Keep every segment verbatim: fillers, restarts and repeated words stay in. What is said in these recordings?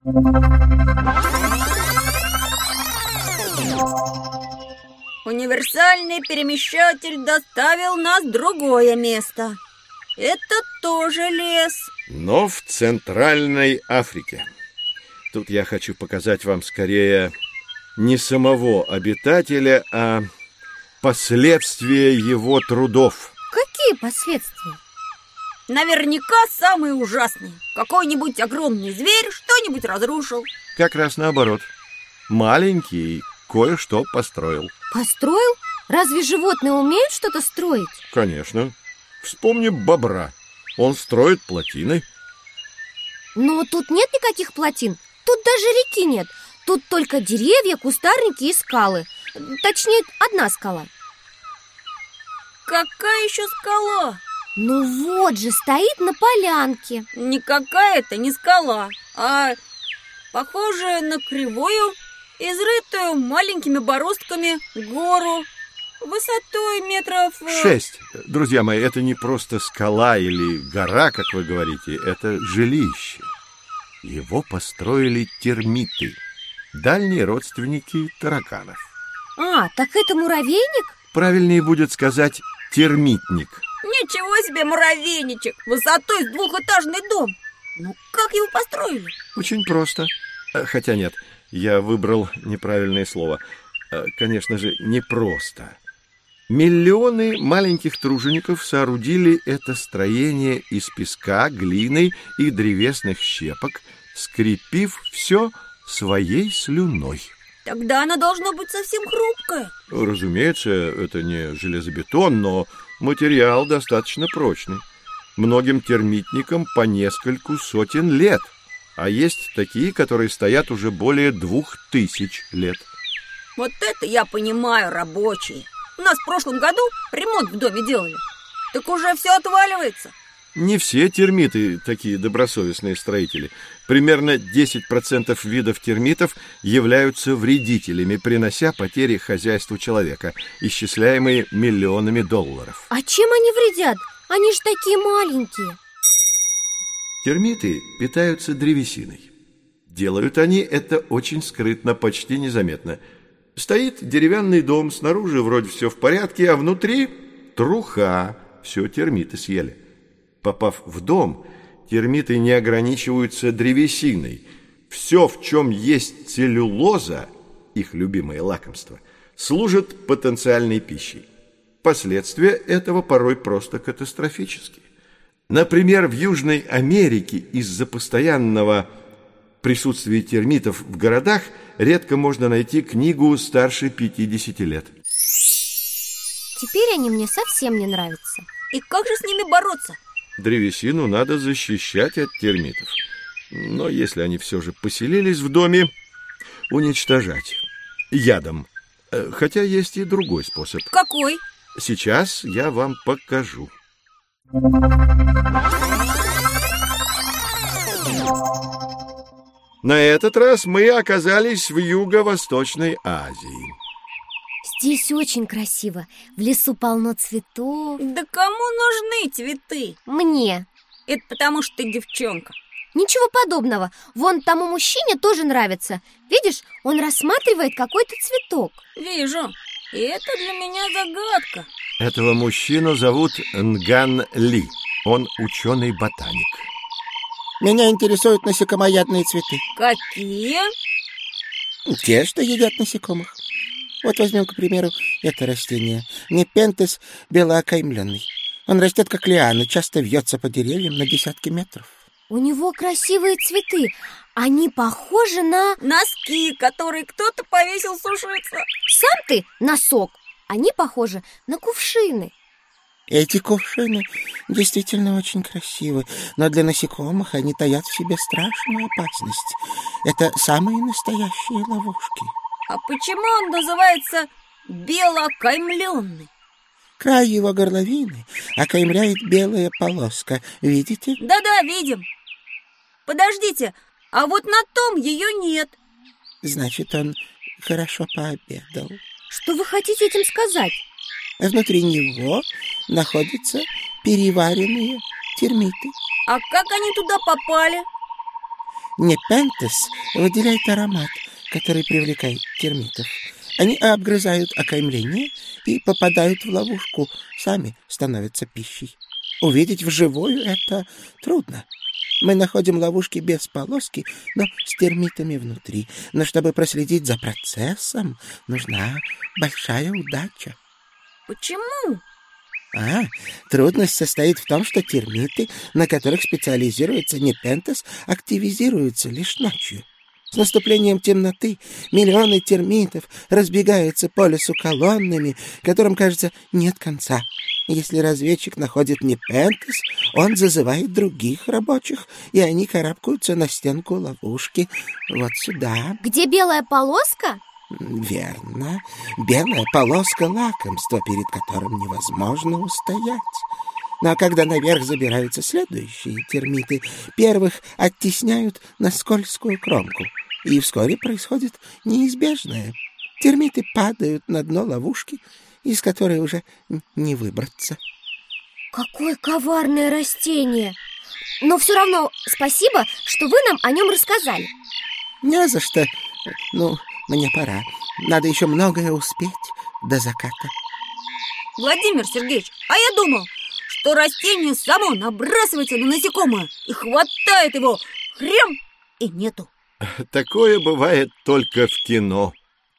Универсальный перемещатель доставил нас в другое место. Это тоже лес. Но в Центральной Африке. Тут я хочу показать вам скорее не самого обитателя, а последствия его трудов. Какие последствия? Наверняка самые ужасные. Какой-нибудь огромный зверь что-нибудь разрушил. Как раз наоборот. Маленький кое-что построил. Построил? Разве животные умеют что-то строить? Конечно. Вспомни бобра. Он строит плотины. Но тут нет никаких плотин. Тут даже реки нет. Тут только деревья, кустарники и скалы. Точнее, одна скала. Какая еще скала? Ну вот же, стоит на полянке. Никакая это не скала, а похожая на кривую, изрытую маленькими бороздками гору высотой метров... Шесть. Друзья мои, это не просто скала или гора, как вы говорите. Это жилище. Его построили термиты, дальние родственники тараканов. А, так это муравейник? Правильнее будет сказать термитник. Ничего себе муравейничек, высотой с двухэтажный дом. Ну как его построили? Очень просто. Хотя нет, я выбрал неправильное слово. Конечно же, не просто. Миллионы маленьких тружеников соорудили это строение из песка, глины и древесных щепок, скрепив все своей слюной. Тогда она должна быть совсем хрупкая. Разумеется, это не железобетон, но материал достаточно прочный. Многим термитникам по нескольку сотен лет, а есть такие, которые стоят уже более двух тысяч лет. Вот это я понимаю, рабочие. У нас в прошлом году ремонт в доме делали. Так уже все отваливается. Не все термиты такие добросовестные строители. Примерно десять процентов видов термитов являются вредителями, принося потери хозяйству человека, исчисляемые миллионами долларов. А чем они вредят? Они же такие маленькие. Термиты питаются древесиной. Делают они это очень скрытно, почти незаметно. Стоит деревянный дом, снаружи вроде все в порядке, а внутри труха. Все термиты съели. Попав в дом, термиты не ограничиваются древесиной. Все, в чем есть целлюлоза, их любимое лакомство, служит потенциальной пищей. Последствия этого порой просто катастрофические. Например, в Южной Америке из-за постоянного присутствия термитов в городах редко можно найти книгу старше пятидесяти лет. Теперь они мне совсем не нравятся. И как же с ними бороться? Древесину надо защищать от термитов. Но если они все же поселились в доме, уничтожать ядом. Хотя есть и другой способ. Какой? Сейчас я вам покажу. На этот раз мы оказались в Юго-Восточной Азии. Здесь очень красиво. В лесу полно цветов. Да кому нужны цветы? Мне. Это потому что ты девчонка. Ничего подобного. Вон тому мужчине тоже нравится. Видишь, он рассматривает какой-то цветок. Вижу. И это для меня загадка. Этого мужчину зовут Нган Ли. Он ученый-ботаник. Меня интересуют насекомоядные цветы. Какие? Те, что едят насекомых. Вот возьмем, к примеру, это растение. Непентес белоокаймленный. Он растет как лианы, часто вьется по деревьям на десятки метров. У него красивые цветы. Они похожи на... носки, которые кто-то повесил сушиться. Сам ты носок. Они похожи на кувшины. Эти кувшины действительно очень красивы, но для насекомых они таят в себе страшную опасность. Это самые настоящие ловушки. А почему он называется белоокаймленный? Край его горловины окаймляет белая полоска. Видите? Да-да, видим. Подождите, а вот на том ее нет. Значит, он хорошо пообедал. Что вы хотите этим сказать? Внутри него находятся переваренные термиты. А как они туда попали? Непентес выделяет аромат, который привлекает термитов. Они обгрызают окаймление и попадают в ловушку, сами становятся пищей. Увидеть вживую это трудно. Мы находим ловушки без полоски, но с термитами внутри. Но чтобы проследить за процессом, нужна большая удача. Почему? А, трудность состоит в том, что термиты, на которых специализируется Непентес, активизируются лишь ночью. С наступлением темноты миллионы термитов разбегаются по лесу колоннами, которым, кажется, нет конца. Если разведчик находит Непентес, он зазывает других рабочих, и они карабкаются на стенку ловушки вот сюда. Где белая полоска? Верно. Белая полоска — лакомство, перед которым невозможно устоять. Но когда наверх забираются следующие термиты, первых оттесняют на скользкую кромку, и вскоре происходит неизбежное. Термиты падают на дно ловушки, из которой уже не выбраться. Какое коварное растение! Но все равно спасибо, что вы нам о нем рассказали. Не за что. Ну, мне пора. Надо еще многое успеть до заката. Владимир Сергеевич, а я думал, что растение само набрасывается на насекомое и хватает его, хрям, и нету. Такое бывает только в кино.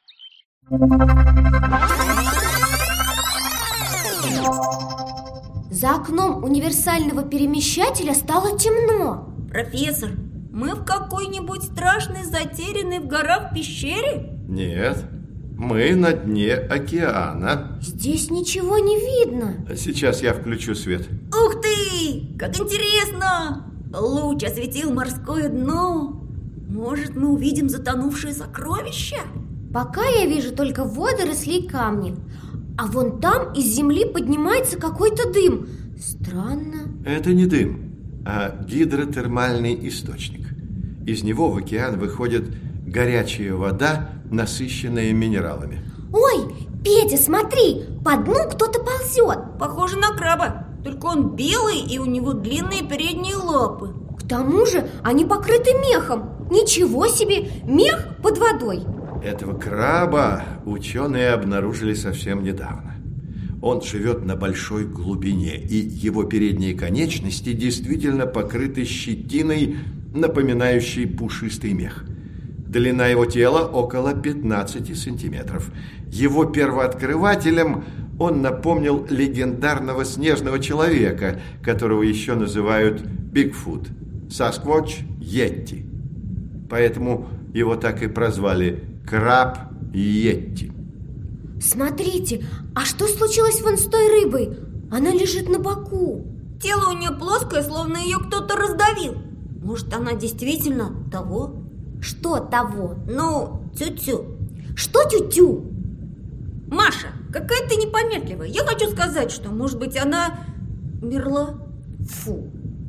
За окном универсального перемещателя стало темно. Профессор, мы в какой-нибудь страшной, затерянной в горах пещере? Нет, мы на дне океана. Здесь ничего не видно. Сейчас я включу свет. Ух ты, как интересно! Луч осветил морское дно. Может, мы увидим затонувшие сокровища? Пока я вижу только водоросли и камни. А вон там из земли поднимается какой-то дым. Странно. Это не дым, а гидротермальный источник. Из него в океан выходит горячая вода, насыщенная минералами. Ой, Петя, смотри, по дну кто-то ползет. Похоже на краба, только он белый и у него длинные передние лапы. К тому же они покрыты мехом. Ничего себе, мех под водой. Этого краба ученые обнаружили совсем недавно. Он живет на большой глубине, и его передние конечности действительно покрыты щетиной, напоминающей пушистый мех. Длина его тела около пятнадцати сантиметров. Его первооткрывателем он напомнил легендарного снежного человека, которого еще называют Бигфут, Сасквотч, Йетти. Поэтому его так и прозвали Краб Йетти. Смотрите, а что случилось вон с той рыбой? Она лежит на боку. Тело у нее плоское, словно ее кто-то раздавил. Может, она действительно того? Что того? Ну, тю-тю. Что тю-тю? Маша, какая ты непонятливая. Я хочу сказать, что, может быть, она умерла. Фу.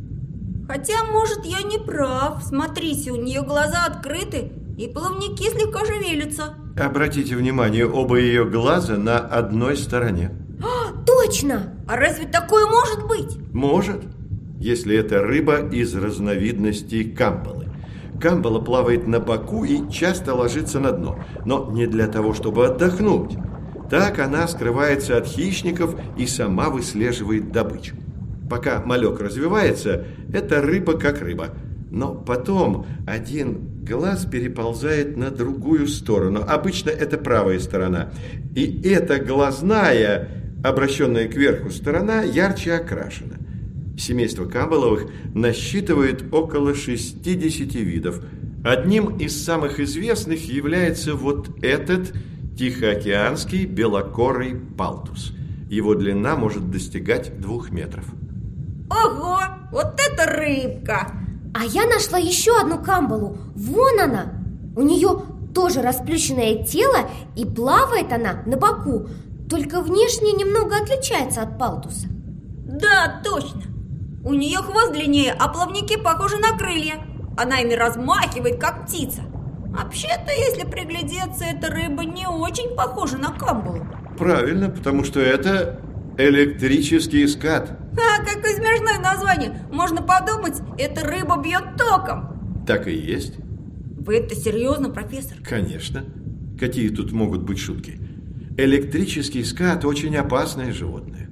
Хотя, может, я не прав. Смотрите, у нее глаза открыты, и плавники слегка шевелятся. Обратите внимание, оба ее глаза на одной стороне. А, точно! А разве такое может быть? Может, если это рыба из разновидности камбалы. Камбала плавает на боку и часто ложится на дно, но не для того, чтобы отдохнуть. Так она скрывается от хищников и сама выслеживает добычу. Пока малек развивается, это рыба как рыба. Но потом один глаз переползает на другую сторону. Обычно это правая сторона. И эта глазная, обращенная кверху сторона, ярче окрашена. Семейство камбаловых насчитывает около шестидесяти видов. Одним из самых известных является вот этот тихоокеанский белокорый палтус. Его длина может достигать двух метров. Ого, вот это рыбка! А я нашла еще одну камбалу. Вон она. У нее тоже расплющенное тело, и плавает она на боку. Только внешне немного отличается от палтуса. Да, точно. У нее хвост длиннее, а плавники похожи на крылья. Она ими размахивает, как птица. Вообще-то, если приглядеться, эта рыба не очень похожа на камбалу. Правильно, потому что это электрический скат. А, какое смешное название. Можно подумать, эта рыба бьет током. Так и есть. Вы это серьезно, профессор? Конечно. Какие тут могут быть шутки? Электрический скат – очень опасное животное.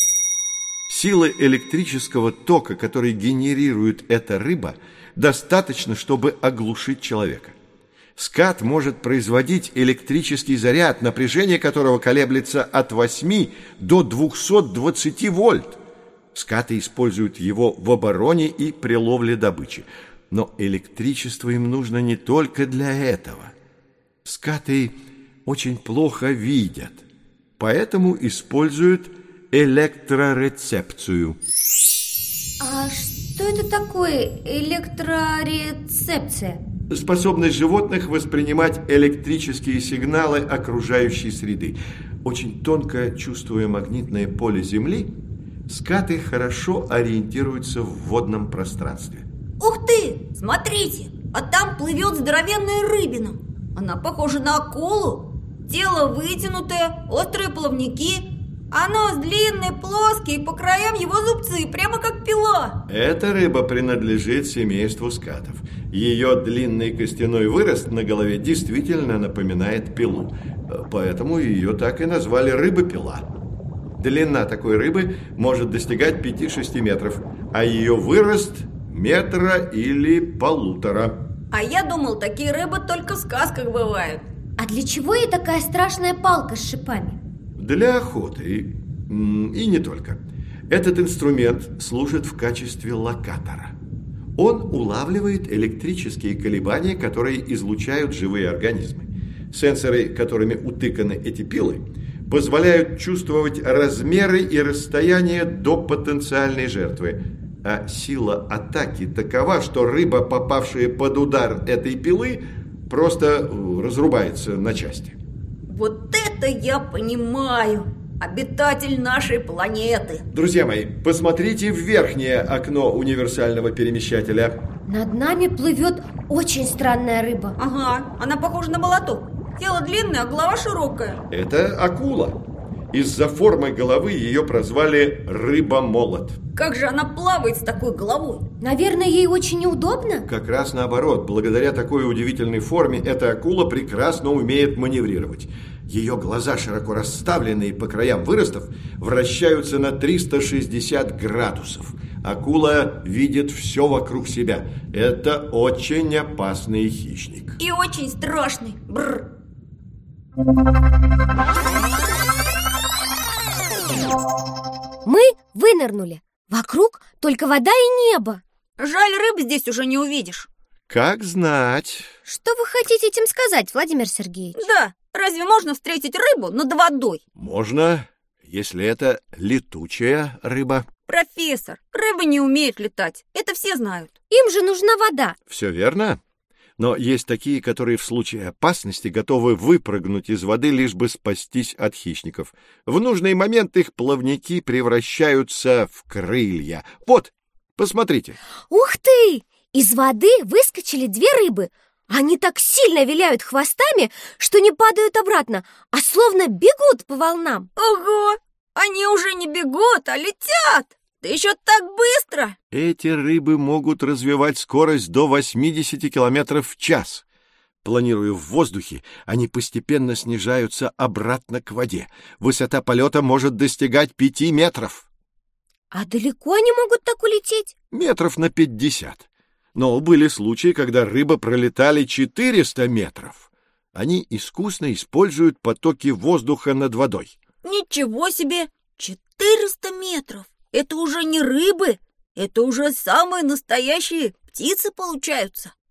Силы электрического тока, который генерирует эта рыба, достаточно, чтобы оглушить человека. Скат может производить электрический заряд, напряжение которого колеблется от восьми до двухсот двадцати вольт. Скаты используют его в обороне и при ловле добычи. Но электричество им нужно не только для этого. Скаты очень плохо видят, поэтому используют электрорецепцию. А что это такое электрорецепция? Способность животных воспринимать электрические сигналы окружающей среды. Очень тонко чувствуя магнитное поле Земли, скаты хорошо ориентируются в водном пространстве. Ух ты! Смотрите! А там плывет здоровенная рыбина. Она похожа на акулу. Тело вытянутое, острые плавники, а нос длинный, плоский, по краям его зубцы, прямо как пила. Эта рыба принадлежит семейству скатов. Ее длинный костяной вырост на голове действительно напоминает пилу. Поэтому ее так и назвали рыба-пила. Длина такой рыбы может достигать пяти-шести метров, а ее вырост метра или полутора. А я думал, такие рыбы только в сказках бывают. А для чего ей такая страшная палка с шипами? Для охоты и, и не только. Этот инструмент служит в качестве локатора. Он улавливает электрические колебания, которые излучают живые организмы. Сенсоры, которыми утыканы эти пилы, позволяют чувствовать размеры и расстояние до потенциальной жертвы. А сила атаки такова, что рыба, попавшая под удар этой пилы, просто разрубается на части. Вот это я понимаю! Обитатель нашей планеты. Друзья мои, посмотрите в верхнее окно универсального перемещателя. Над нами плывет очень странная рыба. Ага, она похожа на молоток. Тело длинное, а голова широкая. Это акула. Из-за формы головы ее прозвали рыба-молот. Как же она плавает с такой головой? Наверное, ей очень неудобно? Как раз наоборот. Благодаря такой удивительной форме эта акула прекрасно умеет маневрировать. Ее глаза, широко расставленные по краям выростов, вращаются на триста шестьдесят градусов. Акула видит все вокруг себя. Это очень опасный хищник. И очень страшный. Бррр. Мы вынырнули. Вокруг только вода и небо. Жаль, рыб здесь уже не увидишь. Как знать. Что вы хотите этим сказать, Владимир Сергеевич? Да, разве можно встретить рыбу над водой? Можно, если это летучая рыба. Профессор, рыбы не умеют летать. Это все знают. Им же нужна вода. Все верно. Но есть такие, которые в случае опасности готовы выпрыгнуть из воды, лишь бы спастись от хищников. В нужный момент их плавники превращаются в крылья. Вот, посмотрите. Ух ты! Из воды выскочили две рыбы. Они так сильно виляют хвостами, что не падают обратно, а словно бегут по волнам. Ого! Они уже не бегут, а летят! Да еще так быстро! Эти рыбы могут развивать скорость до восьмидесяти километров в час. Планируя в воздухе, они постепенно снижаются обратно к воде. Высота полета может достигать пяти метров. А далеко они могут так улететь? Метров на пятьдесят. Но были случаи, когда рыбы пролетали четыреста метров. Они искусно используют потоки воздуха над водой. Ничего себе! четыреста метров! Это уже не рыбы, это уже самые настоящие птицы получаются.